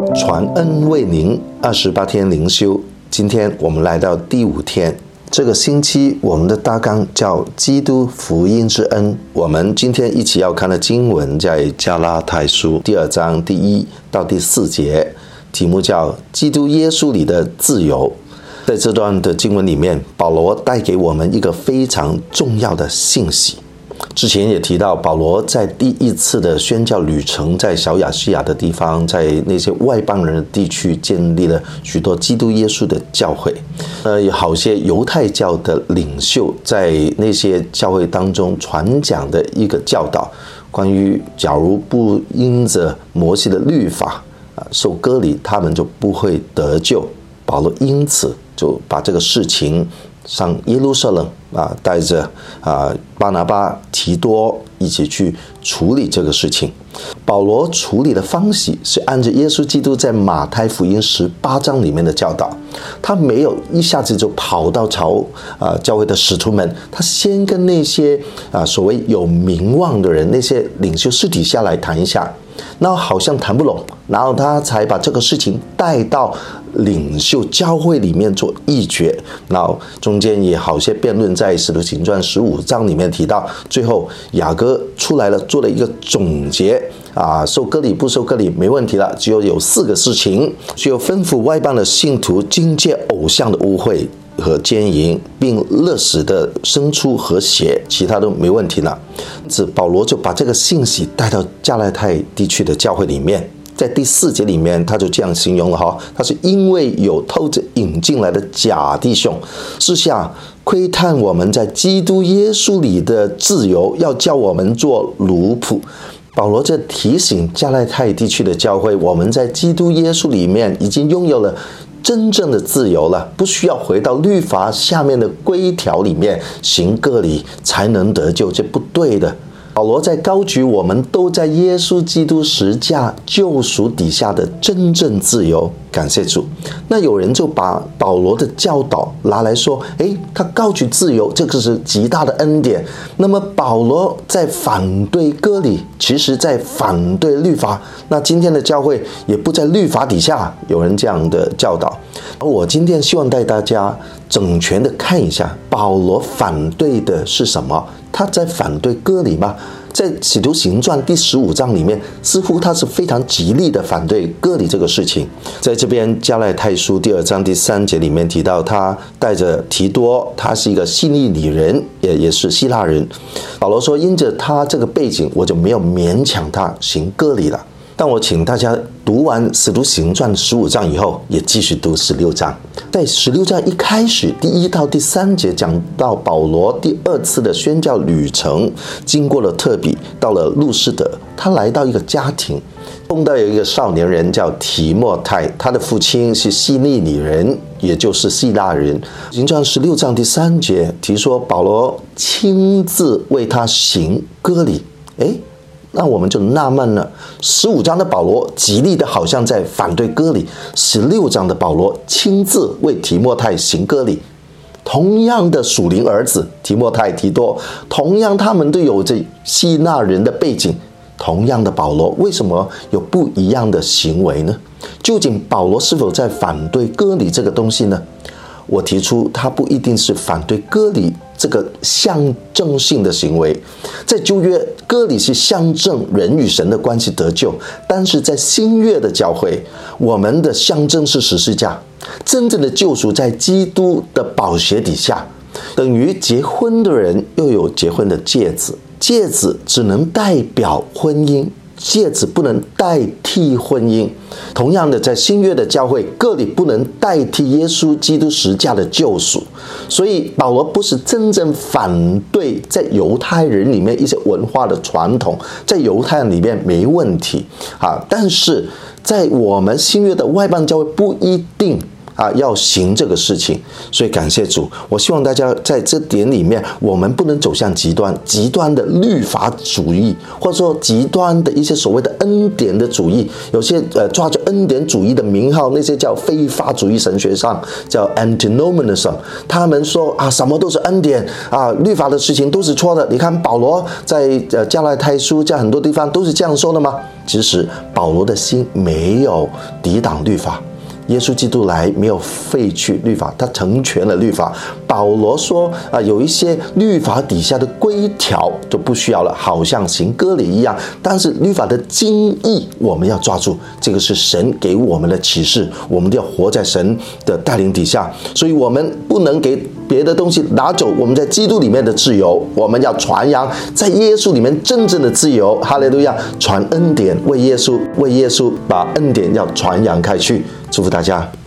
传恩为您28天灵修，今天我们来到第5天。这个星期我们的大纲叫基督福音之恩。我们今天一起要看的经文在加拉太书第2章第1到第4节，题目叫基督耶稣里的自由。在这段的经文里面，保罗带给我们一个非常重要的信息。之前也提到，保罗在第一次的宣教旅程，在小亚细亚的地方，在那些外邦人的地区建立了许多基督耶稣的教会。有好些犹太教的领袖在那些教会当中传讲的一个教导，关于假如不因着摩西的律法受割礼，他们就不会得救。保罗因此就把这个事情上耶路撒冷带着巴拿巴、提多一起去处理这个事情。保罗处理的方式是按照耶稣基督在马太福音18章里面的教导，他没有一下子就跑到教会的使徒们，他先跟那些所谓有名望的人，那些领袖私底下来谈一下，然后好像谈不拢，然后他才把这个事情带到领袖教会里面做议决，然后中间也好些辩论，在使徒行传15章里面提到，最后雅各出来了，做了一个总结受割礼不受割礼没问题了，只有4个事情，只有吩咐外邦的信徒禁戒偶像的污秽和奸淫，并勒死的牲畜和血，其他都没问题了。保罗就把这个信息带到加拉太地区的教会里面。在第4节里面，他就这样形容了他是因为有偷着引进来的假弟兄，私下窥探我们在基督耶稣里的自由，要叫我们做奴仆。保罗这提醒加拉太地区的教会，我们在基督耶稣里面已经拥有了真正的自由了，不需要回到律法下面的规条里面行割礼才能得救，这不对的。保罗在高举我们都在耶稣基督十架救赎底下的真正自由，感谢主。那有人就把保罗的教导拿来说，他高举自由，这个是极大的恩典。那么保罗在反对割礼，其实在反对律法。那今天的教会也不在律法底下，有人这样的教导。而我今天希望带大家整全的看一下，保罗反对的是什么？他在反对割礼吗？在使徒行传第15章里面，似乎他是非常极力的反对割礼这个事情。在这边加拉太书第2章第3节里面提到，他带着提多，他是一个希利尼人，也是希腊人。保罗说，因着他这个背景，我就没有勉强他行割礼了。但我请大家读完使徒行传15章以后，也继续读16章。在16章一开始第1到第3节讲到保罗第2次的宣教旅程，经过了特比，到了路斯德，他来到一个家庭，碰到有一个少年人叫提莫太，他的父亲是希利尼人，也就是希腊人。行传16章第3节提说，保罗亲自为他行割礼。那我们就纳闷了，15章的保罗极力的好像在反对割礼，16章的保罗亲自为提莫太行割礼。同样的属灵儿子提莫太、提多，同样他们都有着希腊人的背景，同样的保罗为什么有不一样的行为呢？究竟保罗是否在反对割礼这个东西呢？我提出他不一定是反对割礼这个象征性的行为。在旧约，割礼是象征人与神的关系得救，但是在新约的教会，我们的象征是十字架，真正的救赎在基督的宝血底下。等于结婚的人又有结婚的戒指，戒指只能代表婚姻，戒指不能代替婚姻。同样的，在新约的教会，割礼不能代替耶稣基督十架的救赎。所以保罗不是真正反对在犹太人里面一些文化的传统，在犹太人里面没问题但是在我们新约的外邦教会不一定要行这个事情。所以感谢主，我希望大家在这点里面，我们不能走向极端的律法主义，或者说极端的一些所谓的恩典的主义。有些抓着恩典主义的名号，那些叫非法主义神学上叫 antinomianism， 他们说什么都是恩典律法的事情都是错的。你看保罗在加拉太书在很多地方都是这样说的吗？其实保罗的心没有抵挡律法，耶稣基督来没有废去律法，他成全了律法。保罗说有一些律法底下的规条就不需要了，好像行割礼一样，但是律法的精义我们要抓住，这个是神给我们的启示，我们要活在神的带领底下，所以我们不能给别的东西拿走我们在基督里面的自由，我们要传扬在耶稣里面真正的自由。哈利路亚，传恩典，为耶稣把恩典要传扬开去。祝福大家。